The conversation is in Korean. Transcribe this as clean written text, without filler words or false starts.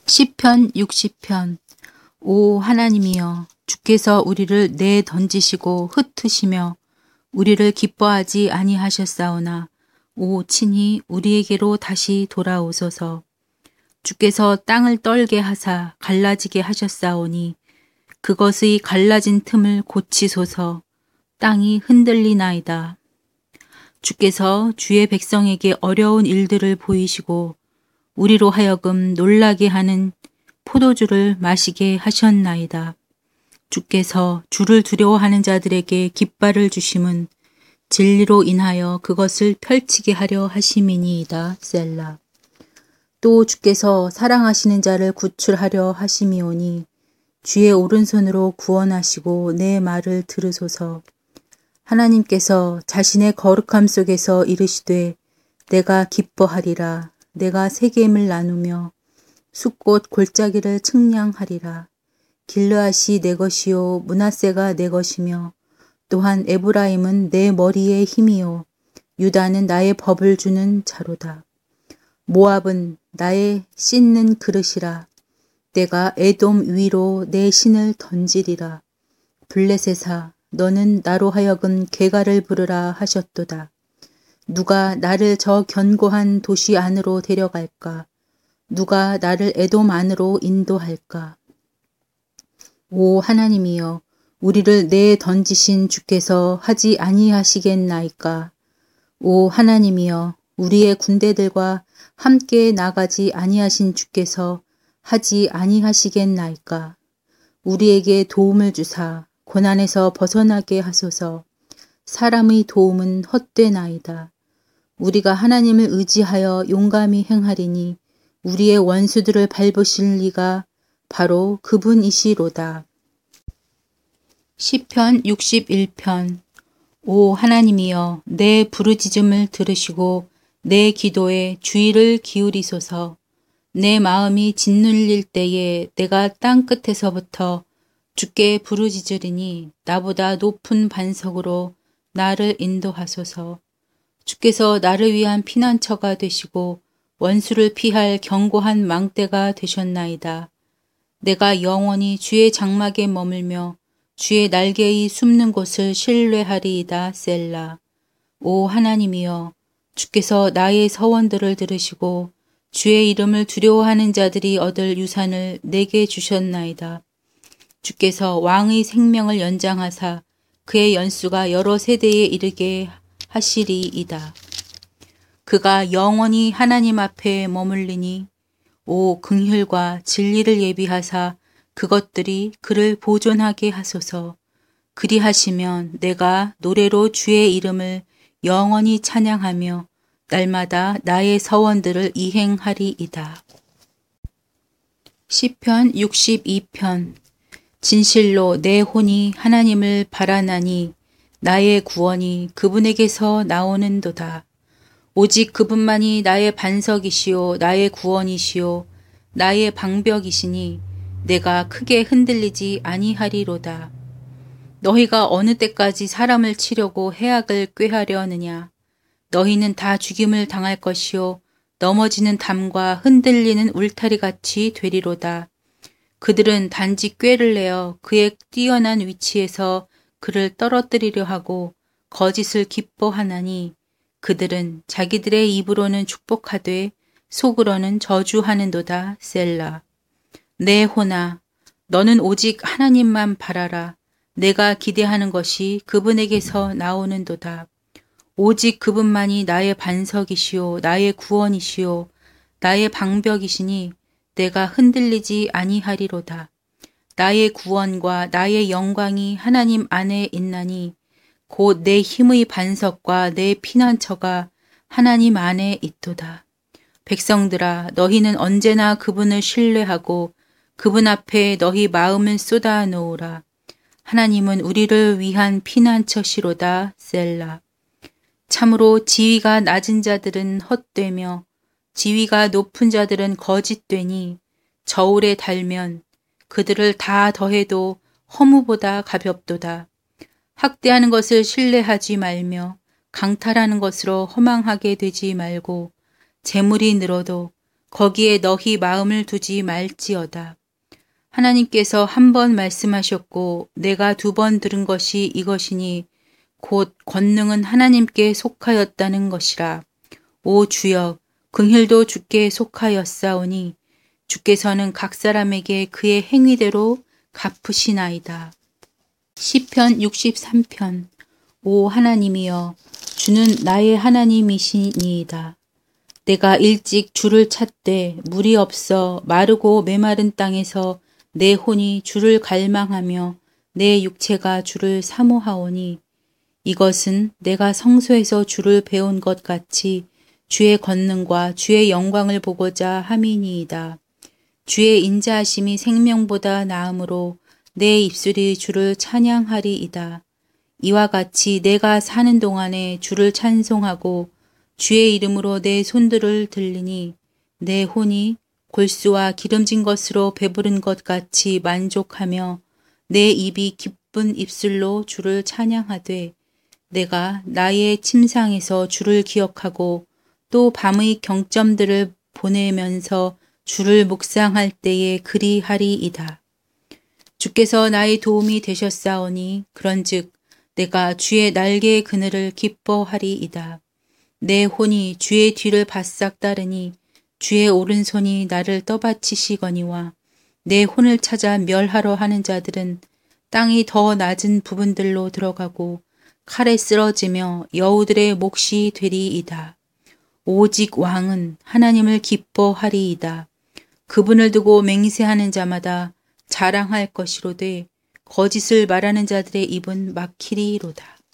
시편 60편. 오 하나님이여, 주께서 우리를 내던지시고 흩으시며 우리를 기뻐하지 아니하셨사오나 오 친히 우리에게로 다시 돌아오소서. 주께서 땅을 떨게 하사 갈라지게 하셨사오니 그것의 갈라진 틈을 고치소서. 땅이 흔들리나이다. 주께서 주의 백성에게 어려운 일들을 보이시고 우리로 하여금 놀라게 하는 포도주를 마시게 하셨나이다. 주께서 주를 두려워하는 자들에게 깃발을 주심은 진리로 인하여 그것을 펼치게 하려 하심이니이다. 셀라. 또 주께서 사랑하시는 자를 구출하려 하심이오니 주의 오른손으로 구원하시고 내 말을 들으소서. 하나님께서 자신의 거룩함 속에서 이르시되 내가 기뻐하리라. 내가 세겜을 나누며 숫꽃 골짜기를 측량하리라. 길르앗이 내 것이요 므낫세가 내 것이며 또한 에브라임은 내 머리의 힘이요 유다는 나의 법을 주는 자로다. 모압은 나의 씻는 그릇이라. 내가 에돔 위로 내 신을 던지리라. 블레셋아 너는 나로 하여금 개가를 부르라 하셨도다. 누가 나를 저 견고한 도시 안으로 데려갈까? 누가 나를 에돔 안으로 인도할까? 오 하나님이여, 우리를 내던지신 주께서 하지 아니하시겠나이까? 오 하나님이여, 우리의 군대들과 함께 나가지 아니하신 주께서 하지 아니하시겠나이까? 우리에게 도움을 주사 고난에서 벗어나게 하소서. 사람의 도움은 헛되나이다. 우리가 하나님을 의지하여 용감히 행하리니 우리의 원수들을 밟으실 리가 바로 그분이시로다. 시편 61편. 오 하나님이여, 내 부르짖음을 들으시고 내 기도에 주의를 기울이소서. 내 마음이 짓눌릴 때에 내가 땅 끝에서부터 주께 부르짖으리니 나보다 높은 반석으로 나를 인도하소서. 주께서 나를 위한 피난처가 되시고 원수를 피할 견고한 망대가 되셨나이다. 내가 영원히 주의 장막에 머물며 주의 날개의 숨는 곳을 신뢰하리이다. 셀라. 오 하나님이여, 주께서 나의 서원들을 들으시고 주의 이름을 두려워하는 자들이 얻을 유산을 내게 주셨나이다. 주께서 왕의 생명을 연장하사 그의 연수가 여러 세대에 이르게 하시리이다. 그가 영원히 하나님 앞에 머물리니 오 긍휼과 진리를 예비하사 그것들이 그를 보존하게 하소서. 그리하시면 내가 노래로 주의 이름을 영원히 찬양하며 날마다 나의 서원들을 이행하리이다. 시편 62편. 진실로 내 혼이 하나님을 바라나니 나의 구원이 그분에게서 나오는도다. 오직 그분만이 나의 반석이시요 나의 구원이시요 나의 방벽이시니 내가 크게 흔들리지 아니하리로다. 너희가 어느 때까지 사람을 치려고 해악을 꾀하려느냐. 너희는 다 죽임을 당할 것이요 넘어지는 담과 흔들리는 울타리같이 되리로다. 그들은 단지 꾀를 내어 그의 뛰어난 위치에서 그를 떨어뜨리려 하고 거짓을 기뻐하나니 그들은 자기들의 입으로는 축복하되 속으로는 저주하는도다. 셀라. 내 혼아, 너는 오직 하나님만 바라라. 내가 기대하는 것이 그분에게서 나오는도다. 오직 그분만이 나의 반석이시요 나의 구원이시요 나의 방벽이시니 내가 흔들리지 아니하리로다. 나의 구원과 나의 영광이 하나님 안에 있나니 곧 내 힘의 반석과 내 피난처가 하나님 안에 있도다. 백성들아, 너희는 언제나 그분을 신뢰하고 그분 앞에 너희 마음을 쏟아 놓으라. 하나님은 우리를 위한 피난처시로다. 셀라. 참으로 지위가 낮은 자들은 헛되며 지위가 높은 자들은 거짓되니 저울에 달면 그들을 다 더해도 허무보다 가볍도다. 학대하는 것을 신뢰하지 말며 강탈하는 것으로 허망하게 되지 말고 재물이 늘어도 거기에 너희 마음을 두지 말지어다. 하나님께서 한 번 말씀하셨고 내가 2번 들은 것이 이것이니 곧 권능은 하나님께 속하였다는 것이라. 오 주여, 긍휼도 주께 속하였사오니 주께서는 각 사람에게 그의 행위대로 갚으시나이다. 시편 63편. 오 하나님이여, 주는 나의 하나님이시니이다. 내가 일찍 주를 찾되 물이 없어 마르고 메마른 땅에서 내 혼이 주를 갈망하며 내 육체가 주를 사모하오니 이것은 내가 성소에서 주를 배운 것 같이 주의 권능과 주의 영광을 보고자 함이니이다. 주의 인자하심이 생명보다 나으므로 내 입술이 주를 찬양하리이다. 이와 같이 내가 사는 동안에 주를 찬송하고 주의 이름으로 내 손들을 들리니 내 혼이 골수와 기름진 것으로 배부른 것 같이 만족하며 내 입이 기쁜 입술로 주를 찬양하되 내가 나의 침상에서 주를 기억하고 또 밤의 경점들을 보내면서 주를 묵상할 때에 그리하리이다. 주께서 나의 도움이 되셨사오니 그런즉 내가 주의 날개의 그늘을 기뻐하리이다. 내 혼이 주의 뒤를 바싹 따르니 주의 오른손이 나를 떠받치시거니와 내 혼을 찾아 멸하러 하는 자들은 땅이 더 낮은 부분들로 들어가고 칼에 쓰러지며 여우들의 몫이 되리이다. 오직 왕은 하나님을 기뻐하리이다. 그분을 두고 맹세하는 자마다 자랑할 것이로되 거짓을 말하는 자들의 입은 막히리로다.